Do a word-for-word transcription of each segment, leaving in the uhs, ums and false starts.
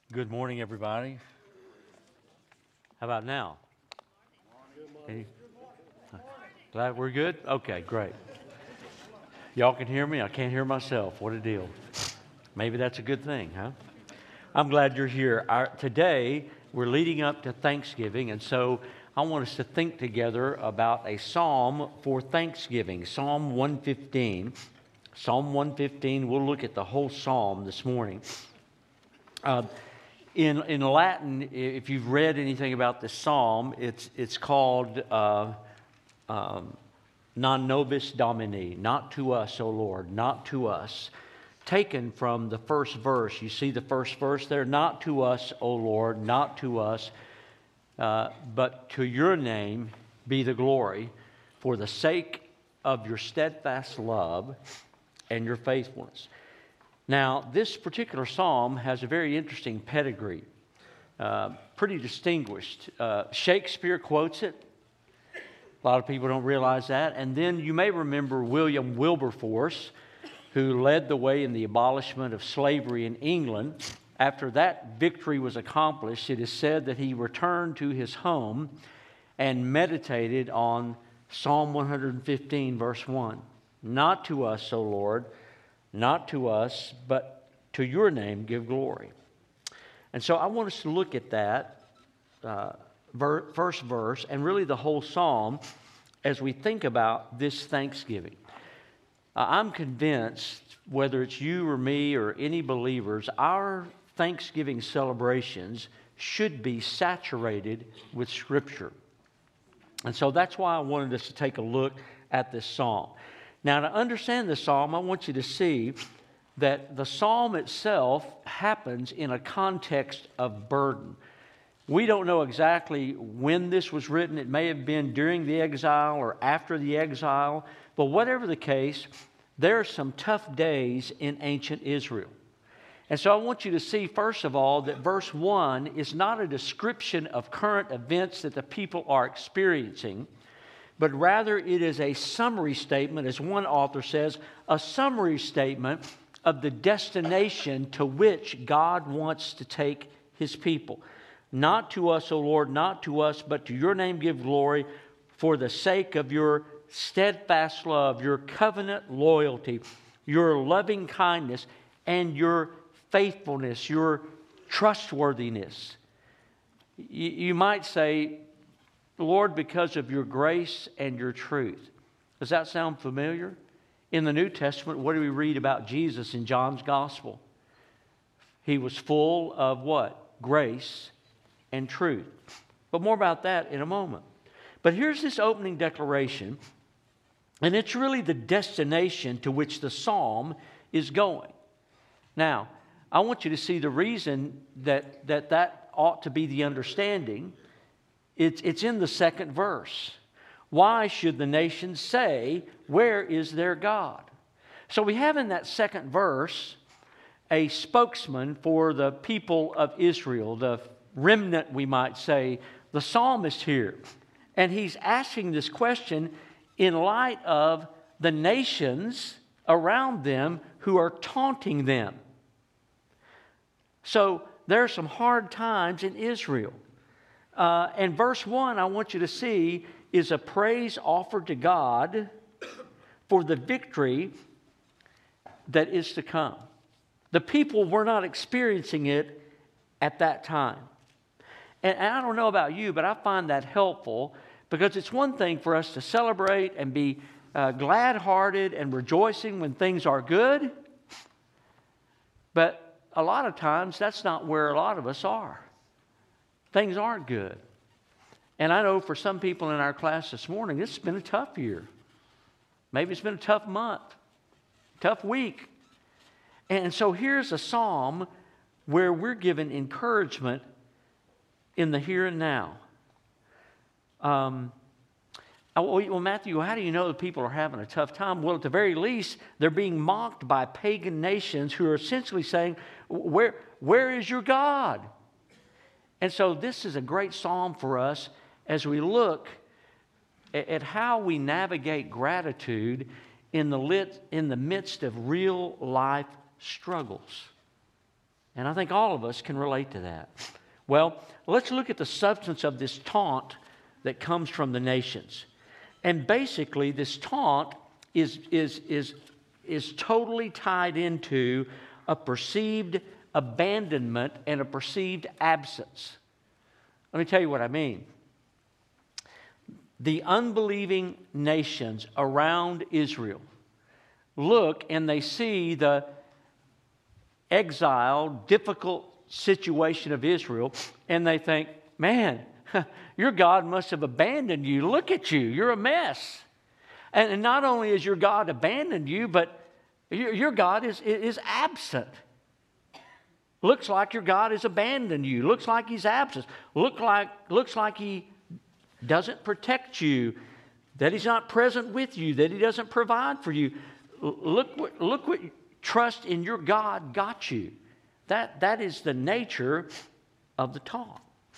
Good morning, everybody. How about now? Any- Glad we're good? Okay, great. Y'all can hear me? I can't hear myself. What a deal. Maybe that's a good thing, huh? I'm glad you're here. Our, today, we're leading up to Thanksgiving, and so I want us to think together about a psalm for Thanksgiving, Psalm one fifteen. Psalm one fifteen, we'll look at the whole psalm this morning. Uh, In, in Latin, if you've read anything about this psalm, it's, it's called uh, um, Non Nobis Domini, not to us, O Lord, not to us. Taken from the first verse. You see the first verse there? Not to us, O Lord, not to us, uh, but to your name be the glory for the sake of your steadfast love and your faithfulness. Now, this particular psalm has a very interesting pedigree, uh, pretty distinguished. Uh, Shakespeare quotes it. A lot of people don't realize that. And then you may remember William Wilberforce, who led the way in the abolishment of slavery in England. After that victory was accomplished, it is said that he returned to his home and meditated on Psalm one fifteen, verse one. Not to us, O Lord, not to us, but to your name give glory. And so I want us to look at that uh, ver- first verse and really the whole psalm as we think about this Thanksgiving. Uh, I'm convinced, whether it's you or me or any believers, our Thanksgiving celebrations should be saturated with Scripture. And so that's why I wanted us to take a look at this psalm. Now, to understand the psalm, I want you to see that the psalm itself happens in a context of burden. We don't know exactly when this was written. It may have been during the exile or after the exile. But whatever the case, there are some tough days in ancient Israel. And so I want you to see, first of all, that verse one is not a description of current events that the people are experiencing, but rather it is a summary statement, as one author says, a summary statement of the destination to which God wants to take His people. Not to us, O Lord, not to us, but to your name give glory for the sake of your steadfast love, your covenant loyalty, your loving kindness, and your faithfulness, your trustworthiness. You, you might say, Lord, because of your grace and your truth. Does that sound familiar? In the New Testament, what do we read about Jesus in John's Gospel? He was full of what? Grace and truth. But more about that in a moment. But here's this opening declaration, and it's really the destination to which the psalm is going. Now, I want you to see the reason that that, that ought to be the understanding. It's, it's in the second verse. Why should the nations say, where is their God? So we have in that second verse a spokesman for the people of Israel, the remnant, we might say, the psalmist here. And he's asking this question in light of the nations around them who are taunting them. So there are some hard times in Israel. Uh, and verse one, I want you to see, is a praise offered to God for the victory that is to come. The people were not experiencing it at that time. And, and I don't know about you, but I find that helpful because it's one thing for us to celebrate and be uh, glad-hearted and rejoicing when things are good. But a lot of times, that's not where a lot of us are. Things aren't good. And I know for some people in our class this morning, it's been a tough year. Maybe it's been a tough month, tough week. And so here's a psalm where we're given encouragement in the here and now. Um, well, Matthew, how do you know that people are having a tough time? Well, at the very least, they're being mocked by pagan nations who are essentially saying, where, where is your God? And so this is a great psalm for us as we look at, at how we navigate gratitude in the, lit, in the midst of real life struggles. And I think all of us can relate to that. Well, let's look at the substance of this taunt that comes from the nations. And basically, this taunt is, is, is, is totally tied into a perceived abandonment and a perceived absence. Let me tell you what I mean. The unbelieving nations around Israel look and they see the exiled, difficult situation of Israel, and they think, man, your God must have abandoned you. Look at you. You're a mess. And, and not only has your God abandoned you, but your, your God is, is absent. Looks like your God has abandoned you. Looks like He's absent. Look like, looks like He doesn't protect you, that He's not present with you, that He doesn't provide for you. Look what, look what trust in your God got you. That, that is the nature of the taunt.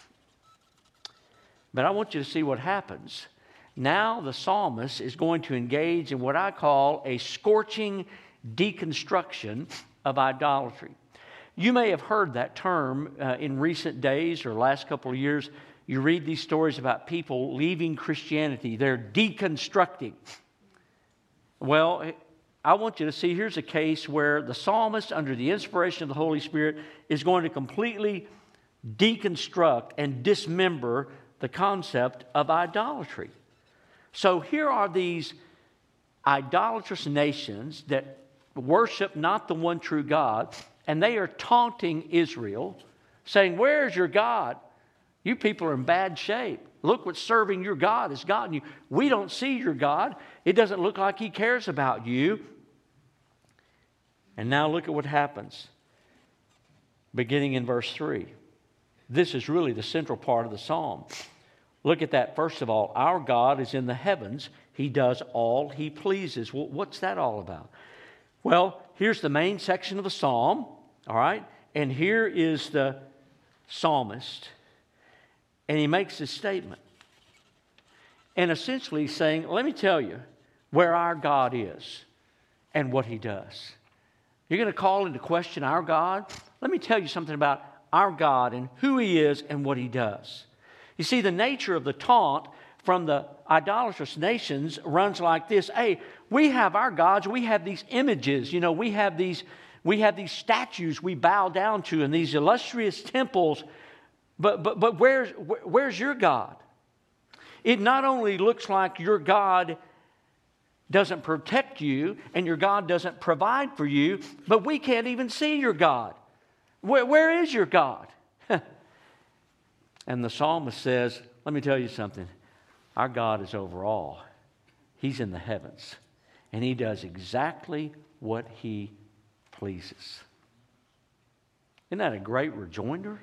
But I want you to see what happens. Now the psalmist is going to engage in what I call a scorching deconstruction of idolatry. You may have heard that term uh, in recent days or last couple of years. You read these stories about people leaving Christianity. They're deconstructing. Well, I want you to see, here's a case where the psalmist, under the inspiration of the Holy Spirit, is going to completely deconstruct and dismember the concept of idolatry. So here are these idolatrous nations that worship not the one true God, and they are taunting Israel, saying, where's your God? You people are in bad shape. Look what serving your God has gotten you. We don't see your God. It doesn't look like He cares about you. And now look at what happens, beginning in verse three. This is really the central part of the psalm. Look at that. First of all, our God is in the heavens. He does all He pleases. Well, what's that all about? Well, here's the main section of the psalm, all right? And here is the psalmist, and he makes this statement. And essentially he's saying, let me tell you where our God is and what He does. You're going to call into question our God? Let me tell you something about our God and who He is and what He does. You see, the nature of the taunt from the idolatrous nations runs like this. Hey, we have our gods. We have these images. You know, we have these, we have these statues we bow down to and these illustrious temples. But, but, but where's, where's your God? It not only looks like your God doesn't protect you and your God doesn't provide for you, but we can't even see your God. Where, where is your God? And the psalmist says, let me tell you something. Our God is over all. He's in the heavens. And He does exactly what He pleases. Isn't that a great rejoinder?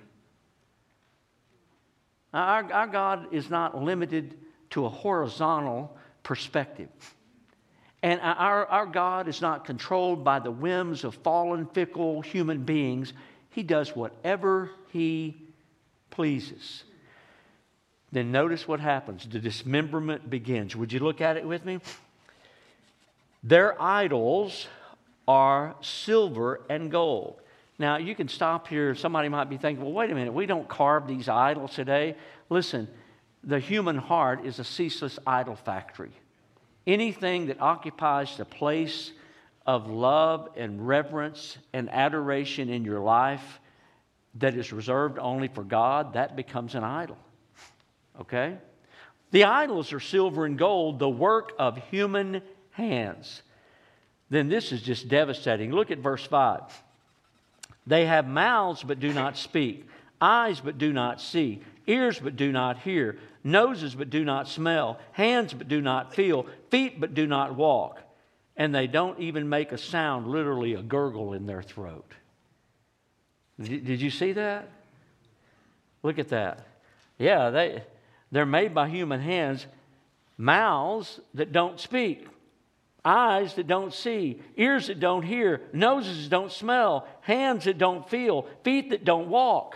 Our, our God is not limited to a horizontal perspective. And our, our God is not controlled by the whims of fallen, fickle human beings. He does whatever He pleases. Then notice what happens. The dismemberment begins. Would you look at it with me? Their idols are silver and gold. Now, you can stop here. Somebody might be thinking, well, wait a minute. We don't carve these idols today. Listen, the human heart is a ceaseless idol factory. Anything that occupies the place of love and reverence and adoration in your life that is reserved only for God, that becomes an idol. Okay? The idols are silver and gold, the work of human hands. Then this is just devastating. Look at verse five. They have mouths but do not speak, eyes but do not see, ears but do not hear, noses but do not smell, hands but do not feel, feet but do not walk. And they don't even make a sound, literally a gurgle in their throat. Did you see that? Look at that. Yeah, they, they're made by human hands. Mouths that don't speak. Eyes that don't see. Ears that don't hear. Noses that don't smell. Hands that don't feel. Feet that don't walk.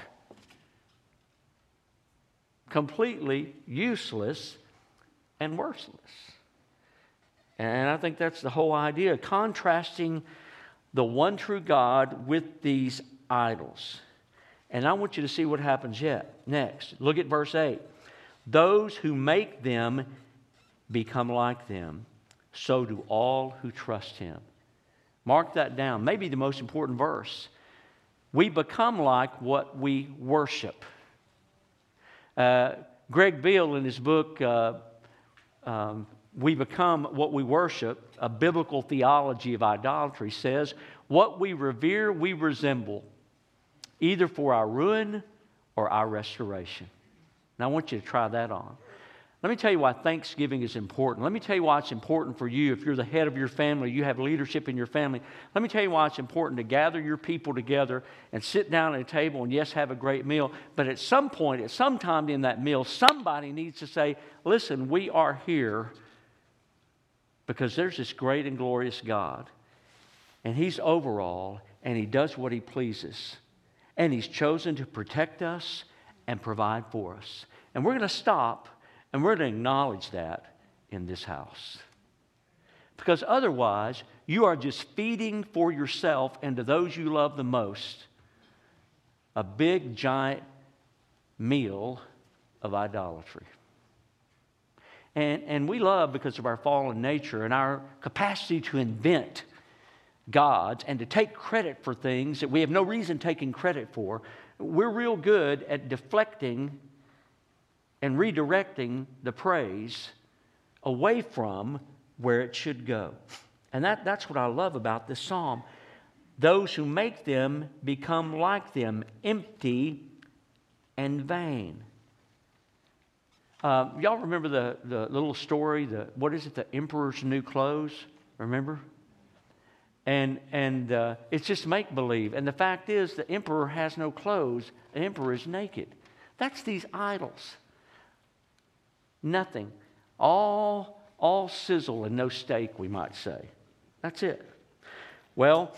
Completely useless and worthless. And I think that's the whole idea. Contrasting the one true God with these idols. And I want you to see what happens yet next. Look at verse eight. Those who make them become like them. So do all who trust him. Mark that down. Maybe the most important verse. We become like what we worship. Uh, Greg Beale, in his book, uh, um, We Become What We Worship, A Biblical Theology of Idolatry, says, what we revere, we resemble, either for our ruin or our restoration. Now, I want you to try that on. Let me tell you why Thanksgiving is important. Let me tell you why it's important for you if you're the head of your family, you have leadership in your family. Let me tell you why it's important to gather your people together and sit down at a table and, yes, have a great meal. But at some point, at some time in that meal, somebody needs to say, listen, we are here because there's this great and glorious God. And He's over all, and He does what He pleases. And He's chosen to protect us and provide for us. And we're going to stop. And we're going to acknowledge that in this house. Because otherwise, you are just feeding for yourself and to those you love the most a big, giant meal of idolatry. And, and we love, because of our fallen nature and our capacity to invent gods and to take credit for things that we have no reason taking credit for, we're real good at deflecting and redirecting the praise away from where it should go. And that, that's what I love about this psalm. Those who make them become like them, empty and vain. Uh, y'all remember the, the little story, the what is it, the Emperor's New Clothes? Remember? And, and uh, it's just make-believe. And the fact is, the emperor has no clothes. The emperor is naked. That's these idols. Nothing. All, all sizzle and no steak, we might say. That's it. Well,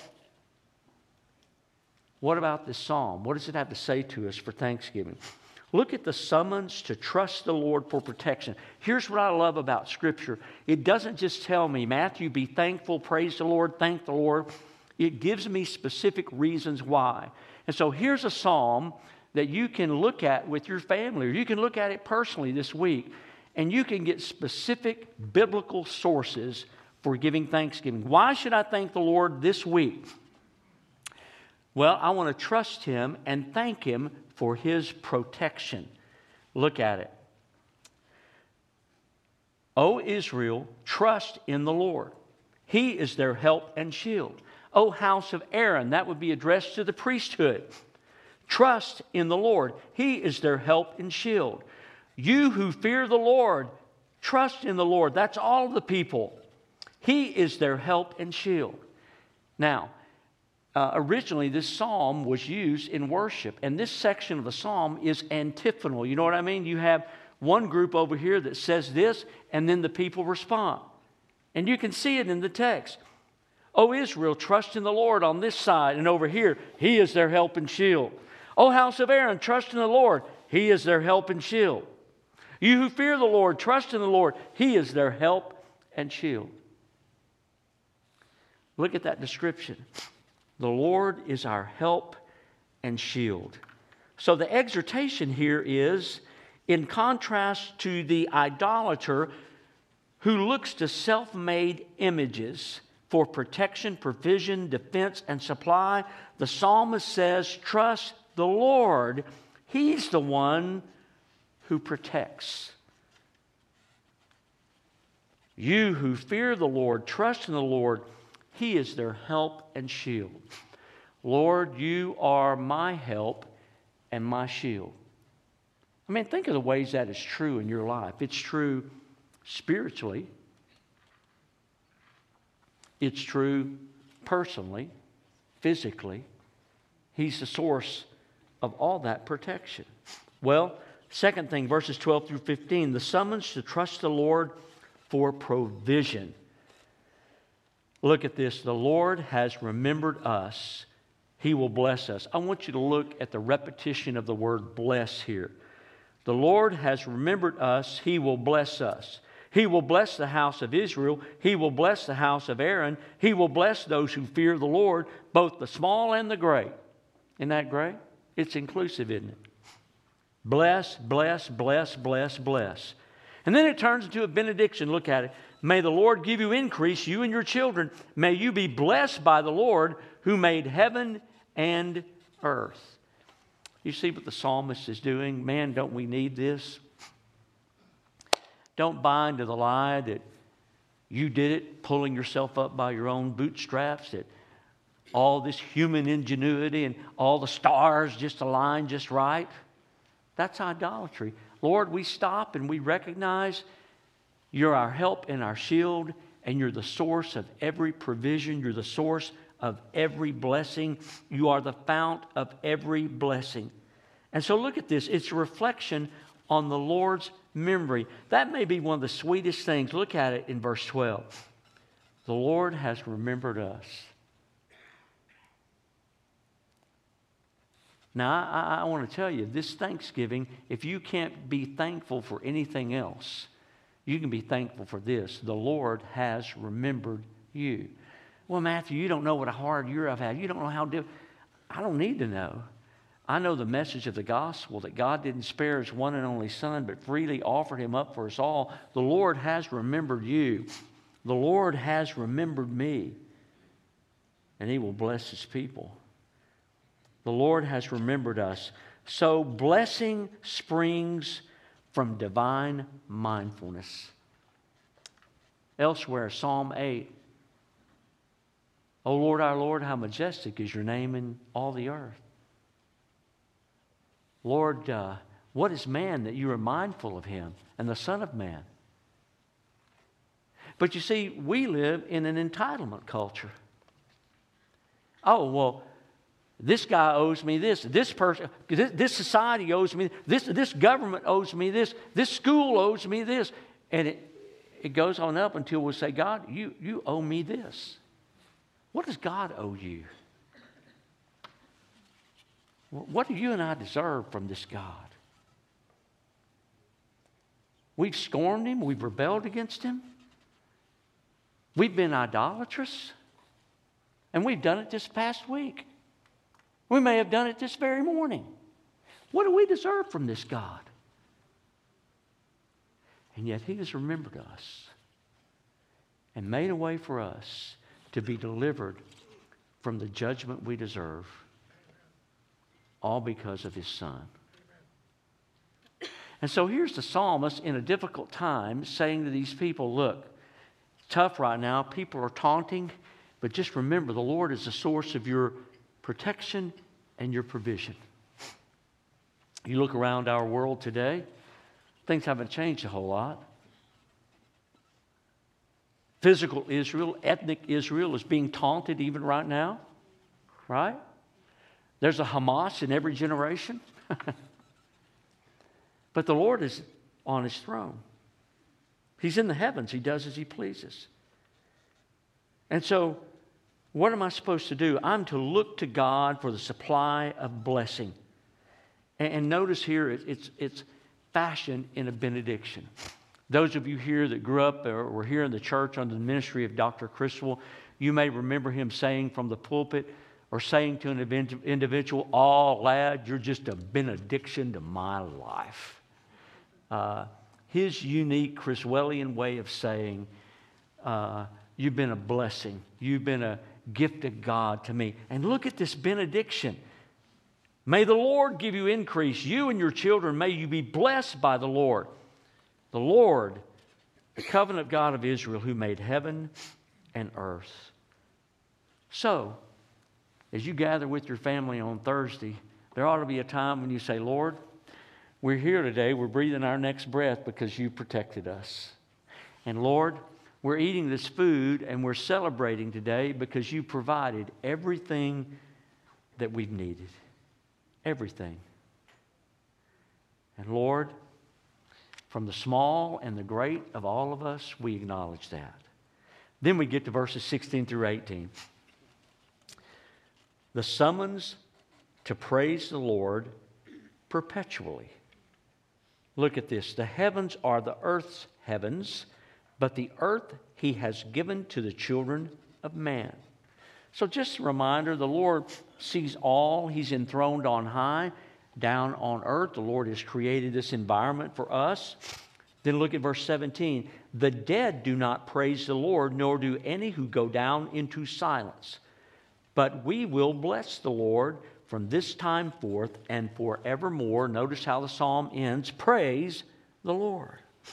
what about this psalm? What does it have to say to us for Thanksgiving? Look at the summons to trust the Lord for protection. Here's what I love about Scripture. It doesn't just tell me, Matthew, be thankful, praise the Lord, thank the Lord. It gives me specific reasons why. And so here's a psalm that you can look at with your family, or you can look at it personally this week. And you can get specific biblical sources for giving thanksgiving. Why should I thank the Lord this week? Well, I want to trust Him and thank Him for His protection. Look at it. O Israel, trust in the Lord. He is their help and shield. O house of Aaron, that would be addressed to the priesthood. Trust in the Lord. He is their help and shield. You who fear the Lord, trust in the Lord. That's all the people. He is their help and shield. Now, uh, originally this psalm was used in worship. And this section of the psalm is antiphonal. You know what I mean? You have one group over here that says this, and then the people respond. And you can see it in the text. O Israel, trust in the Lord on this side. And over here, He is their help and shield. O house of Aaron, trust in the Lord. He is their help and shield. You who fear the Lord, trust in the Lord. He is their help and shield. Look at that description. The Lord is our help and shield. So the exhortation here is in contrast to the idolater who looks to self-made images for protection, provision, defense, and supply. The psalmist says, trust the Lord. He's the one who protects. You who fear the Lord, trust in the Lord. He is their help and shield. Lord, you are my help and my shield. I mean, think of the ways that is true in your life. It's true spiritually. It's true personally, physically. He's the source of all that protection. Well, second thing, verses twelve through fifteen, the summons to trust the Lord for provision. Look at this. The Lord has remembered us. He will bless us. I want you to look at the repetition of the word bless here. The Lord has remembered us. He will bless us. He will bless the house of Israel. He will bless the house of Aaron. He will bless those who fear the Lord, both the small and the great. Isn't that great? It's inclusive, isn't it? Bless, bless, bless, bless, bless. And then it turns into a benediction. Look at it. May the Lord give you increase, you and your children. May you be blessed by the Lord who made heaven and earth. You see what the psalmist is doing? Man, don't we need this? Don't buy into the lie that you did it, pulling yourself up by your own bootstraps, that all this human ingenuity and all the stars just align just right. That's idolatry. Lord, we stop and we recognize you're our help and our shield, and you're the source of every provision. You're the source of every blessing. You are the fount of every blessing. And so look at this. It's a reflection on the Lord's memory. That may be one of the sweetest things. Look at it in verse twelve. The Lord has remembered us. Now, I, I want to tell you, this Thanksgiving, if you can't be thankful for anything else, you can be thankful for this. The Lord has remembered you. Well, Matthew, you don't know what a hard year I've had. You don't know how difficult. I don't need to know. I know the message of the gospel, that God didn't spare His one and only Son, but freely offered Him up for us all. The Lord has remembered you. The Lord has remembered me. And He will bless His people. The Lord has remembered us. So blessing springs from divine mindfulness. Elsewhere, Psalm eight. O Lord, our Lord, how majestic is your name in all the earth. Lord, uh, what is man that you are mindful of him, and the Son of Man? But you see, we live in an entitlement culture. Oh, well, this guy owes me this. This person, this, this society owes me this. This government owes me this. This school owes me this. And it, it goes on up until we say, God, you, you owe me this. What does God owe you? What do you and I deserve from this God? We've scorned Him. We've rebelled against Him. We've been idolatrous. And we've done it this past week. We may have done it this very morning. What do we deserve from this God? And yet He has remembered us and made a way for us to be delivered from the judgment we deserve, all because of His Son. And so here's the psalmist in a difficult time saying to these people, look, tough right now. People are taunting, but just remember the Lord is the source of your protection and your provision. You look around our world today, things haven't changed a whole lot. Physical Israel, ethnic Israel is being taunted even right now, right? There's a Hamas in every generation. But the Lord is on His throne. He's in the heavens. He does as He pleases. And so, what am I supposed to do? I'm to look to God for the supply of blessing. And, and notice here, it, it's, it's fashioned in a benediction. Those of you here that grew up or were here in the church under the ministry of Doctor Criswell, you may remember him saying from the pulpit or saying to an individual, "Oh, lad, you're just a benediction to my life." Uh, his unique Criswellian way of saying, uh, you've been a blessing. You've been a gift of God to me. And look at this benediction. May the Lord give you increase. You and your children, may you be blessed by the Lord. The Lord, the covenant God of Israel, who made heaven and earth. So, as you gather with your family on Thursday, there ought to be a time when you say, Lord, we're here today, we're breathing our next breath because you protected us. And Lord, we're eating this food and we're celebrating today because you provided everything that we've needed. Everything. And Lord, from the small and the great of all of us, we acknowledge that. Then we get to verses sixteen through eighteen. The summons to praise the Lord perpetually. Look at this. The heavens are the earth's heavens, but the earth He has given to the children of man. So just a reminder, the Lord sees all. He's enthroned on high, down on earth. The Lord has created this environment for us. Then look at verse seventeen. The dead do not praise the Lord, nor do any who go down into silence. But we will bless the Lord from this time forth and forevermore. Notice how the psalm ends. Praise the Lord.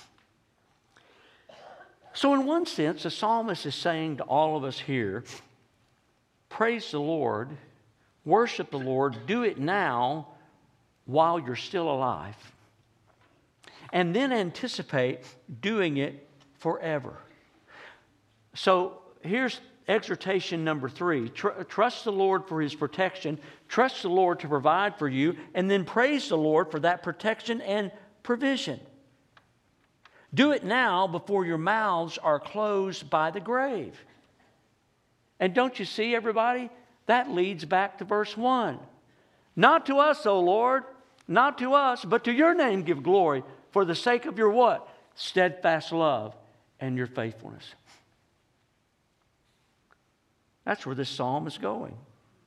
So in one sense, the psalmist is saying to all of us here, praise the Lord, worship the Lord, do it now while you're still alive. And then anticipate doing it forever. So here's exhortation number three. Tr- trust the Lord for His protection. Trust the Lord to provide for you. And then praise the Lord for that protection and provision. Do it now before your mouths are closed by the grave. And don't you see, everybody? That leads back to verse one. Not to us, O Lord, not to us, but to your name give glory for the sake of your what? Steadfast love and your faithfulness. That's where this psalm is going.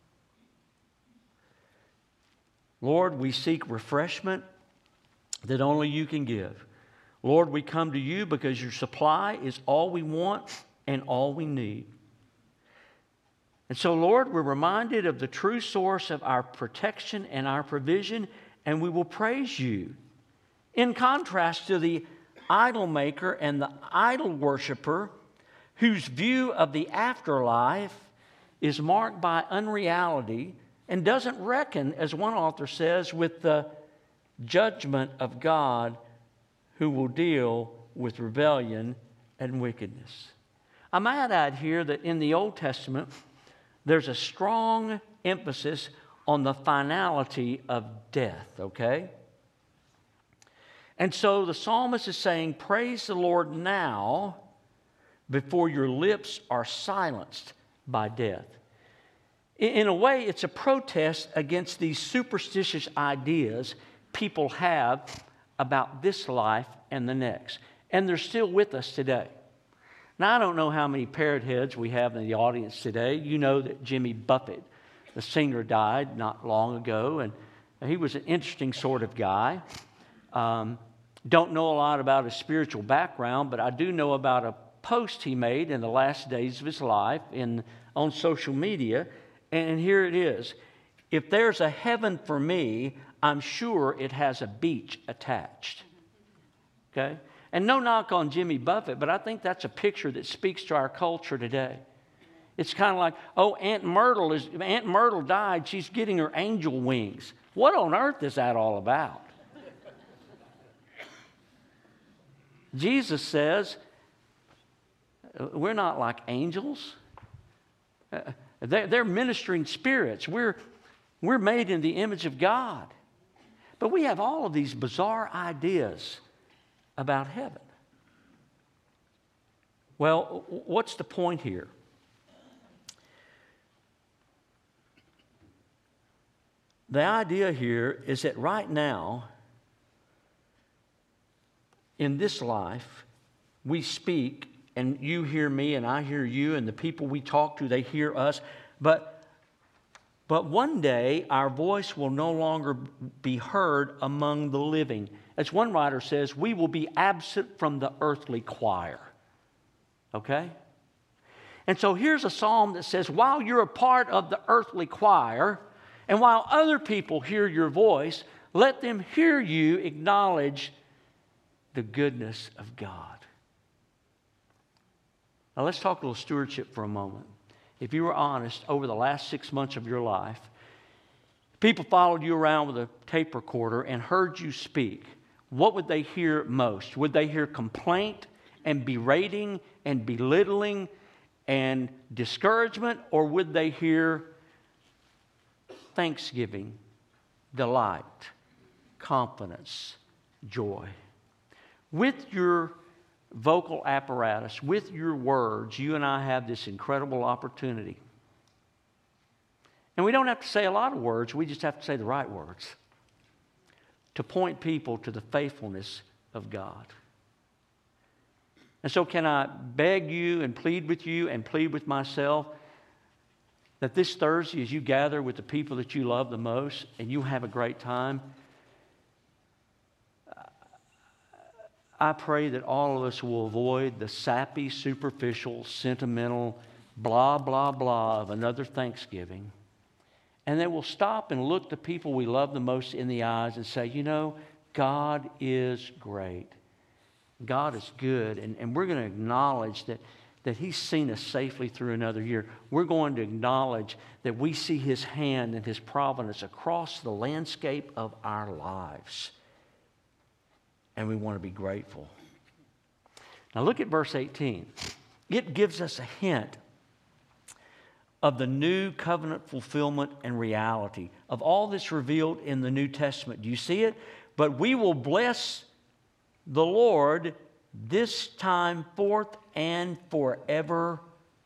Lord, we seek refreshment that only you can give. Lord, we come to you because your supply is all we want and all we need. And so, Lord, we're reminded of the true source of our protection and our provision, and we will praise you. In contrast to the idol maker and the idol worshiper, whose view of the afterlife is marked by unreality and doesn't reckon, as one author says, with the judgment of God who will deal with rebellion and wickedness. I might add here that in the Old Testament, there's a strong emphasis on the finality of death, okay? And so the psalmist is saying, praise the Lord now before your lips are silenced by death. In a way, it's a protest against these superstitious ideas people have about this life and the next. And they're still with us today. Now, I don't know how many parrot heads we have in the audience today. You know that Jimmy Buffett, the singer, died not long ago, and he was an interesting sort of guy. Um, don't know a lot about his spiritual background, but I do know about a post he made in the last days of his life in, on social media, and here it is. If there's a heaven for me, I'm sure it has a beach attached. Okay? And no knock on Jimmy Buffett, but I think that's a picture that speaks to our culture today. It's kind of like, oh, Aunt Myrtle is Aunt Myrtle died, she's getting her angel wings. What on earth is that all about? Jesus says, we're not like angels. Uh, they're, they're ministering spirits. We're, we're made in the image of God. But we have all of these bizarre ideas about heaven. Well, what's the point here? The idea here is that right now, in this life, we speak, and you hear me, and I hear you, and the people we talk to, they hear us. But, but one day, our voice will no longer be heard among the living. As one writer says, we will be absent from the earthly choir. Okay? And so here's a psalm that says, while you're a part of the earthly choir, and while other people hear your voice, let them hear you acknowledge the goodness of God. Now let's talk a little stewardship for a moment. If you were honest, over the last six months of your life, people followed you around with a tape recorder and heard you speak. What would they hear most? Would they hear complaint and berating and belittling and discouragement? Or would they hear thanksgiving, delight, confidence, joy? With your vocal apparatus, with your words, you and I have this incredible opportunity. And we don't have to say a lot of words, we just have to say the right words to point people to the faithfulness of God. And so can I beg you and plead with you and plead with myself? that this Thursday, as you gather with the people that you love the most and you have a great time, I pray that all of us will avoid the sappy, superficial, sentimental, blah, blah, blah of another Thanksgiving. And that we'll stop and look the people we love the most in the eyes and say, you know, God is great. God is good. And, and we're going to acknowledge that, that He's seen us safely through another year. We're going to acknowledge that we see His hand and His providence across the landscape of our lives. And we want to be grateful. Now look at verse eighteen. It gives us a hint of the new covenant fulfillment and reality of all that's revealed in the New Testament. Do you see it? But we will bless the Lord this time forth and forevermore.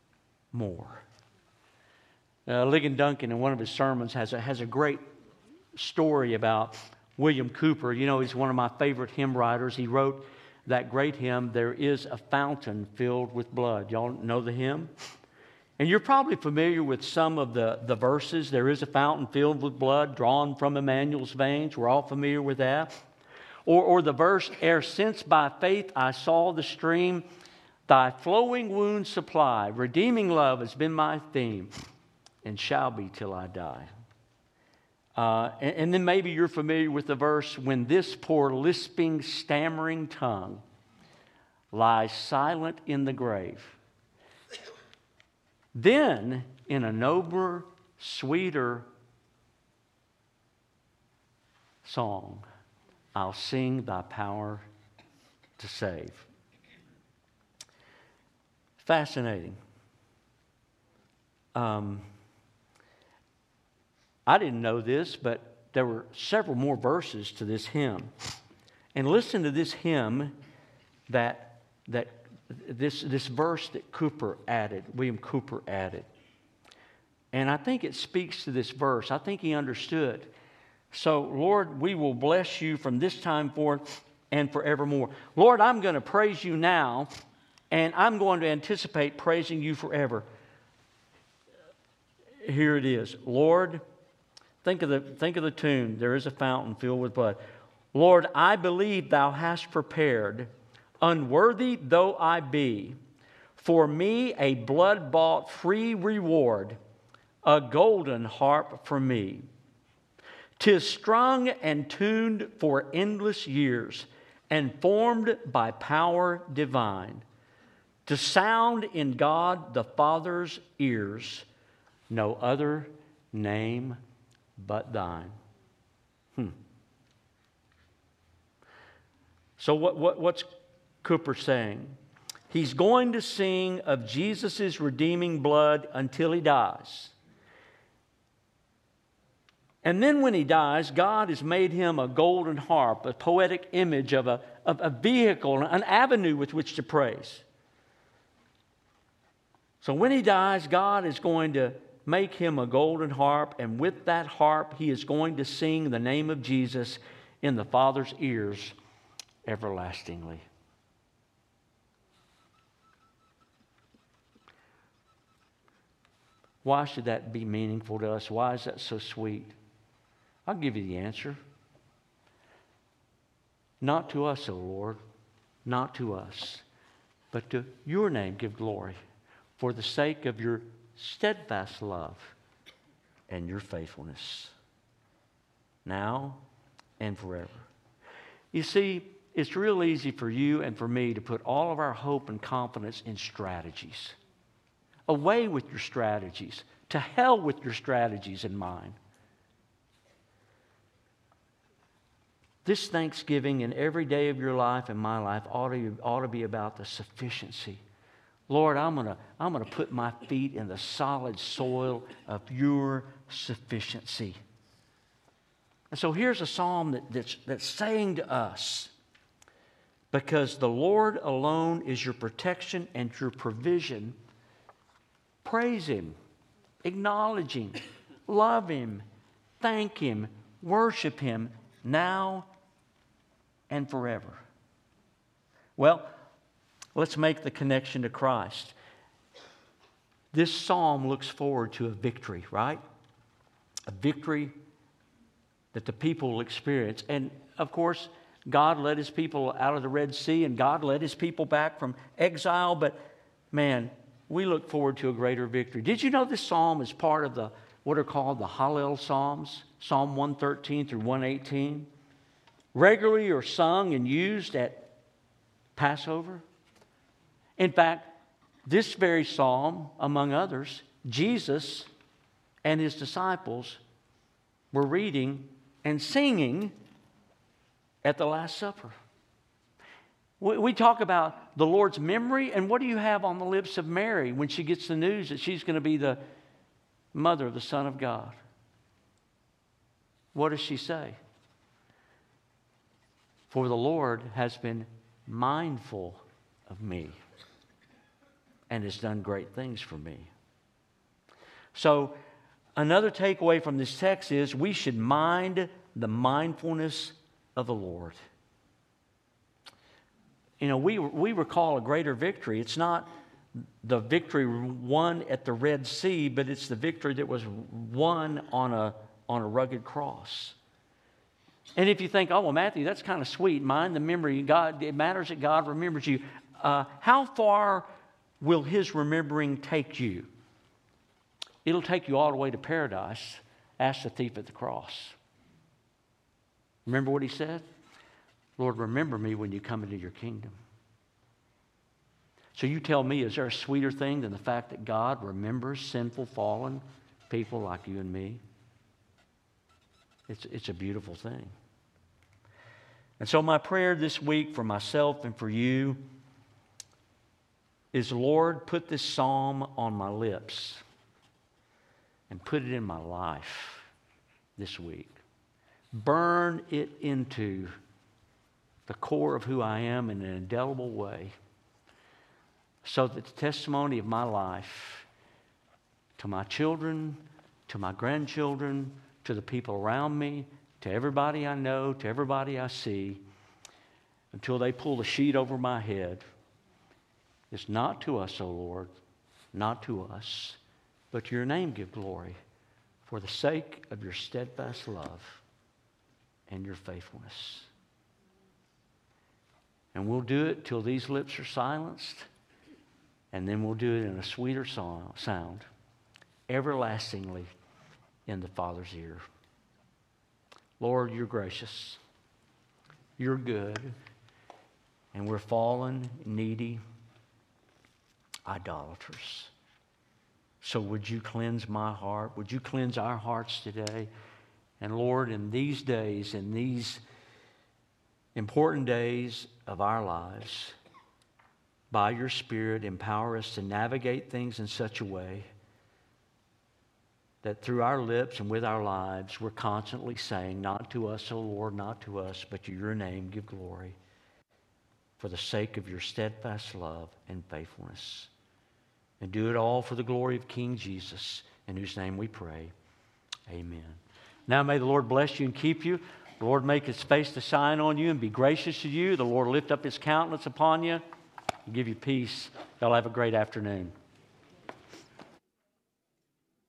Uh, Ligon Duncan, in one of his sermons, has a, has a great story about William Cooper. You know, he's one of my favorite hymn writers. He wrote that great hymn, There Is a Fountain Filled with Blood. Y'all know the hymn? And you're probably familiar with some of the, the verses. There is a fountain filled with blood drawn from Emmanuel's veins. We're all familiar with that. Or, or the verse, Ere since by faith I saw the stream, Thy flowing wounds supply. Redeeming love has been my theme and shall be till I die. Uh, and, and then maybe you're familiar with the verse, When this poor lisping, stammering tongue lies silent in the grave, then in a nobler, sweeter song, I'll sing Thy power to save. Fascinating. Um, I didn't know this, but there were several more verses to this hymn. And listen to this hymn that that this this verse that Cooper added, William Cooper added. And I think it speaks to this verse. I think he understood. So, Lord, we will bless you from this time forth and forevermore. Lord, I'm going to praise you now, and I'm going to anticipate praising you forever. Here it is. Lord, Think of the, think of the tune, There is a fountain filled with blood. Lord, I believe Thou hast prepared, unworthy though I be, for me a blood-bought free reward, a golden harp for me. 'Tis strung and tuned for endless years, and formed by power divine, to sound in God the Father's ears, no other name but thine. Hmm. So what, what, what's Cooper saying? He's going to sing of Jesus' redeeming blood until he dies. And then when he dies, God has made him a golden harp, a poetic image of a, of a vehicle, an avenue with which to praise. So when he dies, God is going to make him a golden harp, and with that harp he is going to sing the name of Jesus in the Father's ears everlastingly. Why should that be meaningful to us? Why is that so sweet? I'll give you the answer. Not to us, O Lord, not to us, but to your name give glory, for the sake of your steadfast love and your faithfulness, now and forever. You see, it's real easy for you and for me to put all of our hope and confidence in strategies. Away with your strategies. To hell with your strategies and mine. This Thanksgiving and every day of your life and my life ought to, ought to be about the sufficiency. Lord, I'm going to I'm going to put my feet in the solid soil of your sufficiency. And so here's a psalm that, that's, that's saying to us, because the Lord alone is your protection and your provision, praise Him, acknowledge Him, love Him, thank Him, worship Him now and forever. Well, let's make the connection to Christ. This psalm looks forward to a victory, right? A victory that the people will experience. And of course, God led His people out of the Red Sea, and God led His people back from exile. But man, we look forward to a greater victory. Did you know this psalm is part of the what are called the Hallel Psalms? Psalm one thirteen through one eighteen. Regularly are sung and used at Passover. In fact, this very psalm, among others, Jesus and His disciples were reading and singing at the Last Supper. We, we talk about the Lord's memory, and what do you have on the lips of Mary when she gets the news that she's going to be the mother of the Son of God? What does she say? For the Lord has been mindful of me and has done great things for me. So, another takeaway from this text is we should mind the mindfulness of the Lord. You know, we, we recall a greater victory. It's not the victory won at the Red Sea, but it's the victory that was won on a, on a rugged cross. And if you think, oh, well, Matthew, that's kind of sweet. Mind the memory. God, it matters that God remembers you. Uh, how far will His remembering take you? It'll take you all the way to paradise. Ask the thief at the cross. Remember what he said? Lord, remember me when you come into your kingdom. So you tell me, is there a sweeter thing than the fact that God remembers sinful, fallen people like you and me? It's, it's a beautiful thing. And so my prayer this week for myself and for you is, Lord, put this psalm on my lips and put it in my life this week. Burn it into the core of who I am in an indelible way, so that the testimony of my life to my children, to my grandchildren, to the people around me, to everybody I know, to everybody I see, until they pull the sheet over my head, is not to us, O Lord, not to us, but to your name give glory, for the sake of your steadfast love and your faithfulness. And we'll do it till these lips are silenced, and then we'll do it in a sweeter song, sound, everlastingly in the Father's ear. Lord, you're gracious. You're good. And we're fallen, needy, idolaters. So would you cleanse my heart? Would you cleanse our hearts today? And Lord, in these days, in these important days of our lives, by your Spirit, empower us to navigate things in such a way that through our lips and with our lives, we're constantly saying, not to us, O Lord, not to us, but to your name give glory, for the sake of your steadfast love and faithfulness. And do it all for the glory of King Jesus, in whose name we pray. Amen. Now may the Lord bless you and keep you. The Lord make His face to shine on you and be gracious to you. The Lord lift up His countenance upon you and give you peace. Y'all have a great afternoon.